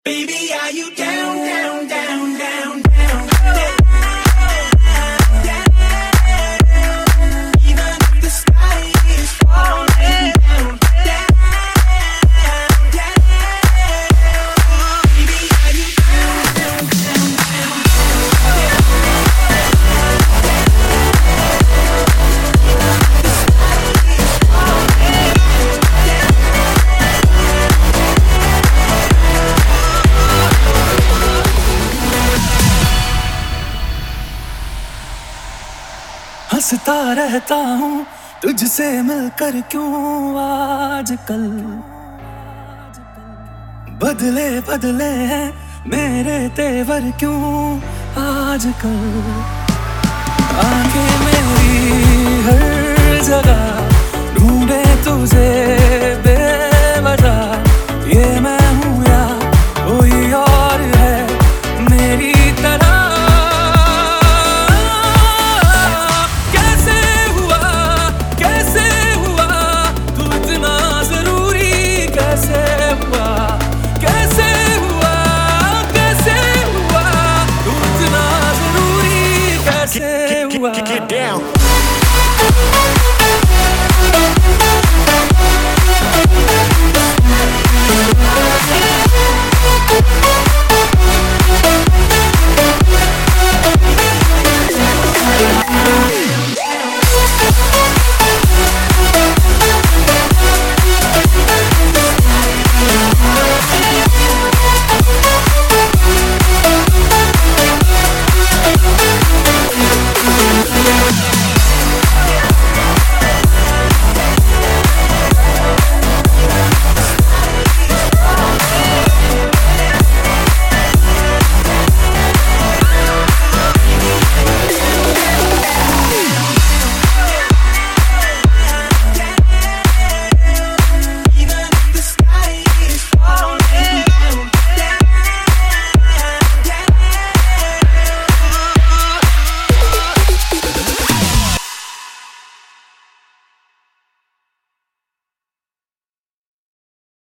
Baby, are you down, down, down, down, down, down, down? Even if the sky is falling down, down, down. Baby, are you down, down, down, down, the sky is falling down. हंसता रहता हूँ तुझसे मिलकर क्यों आजकल बदले बदले हैं मेरे तेवर क्यों आजकल आंखें मेरी हर जगह ढूंढे तुझे बेवजह ये मैं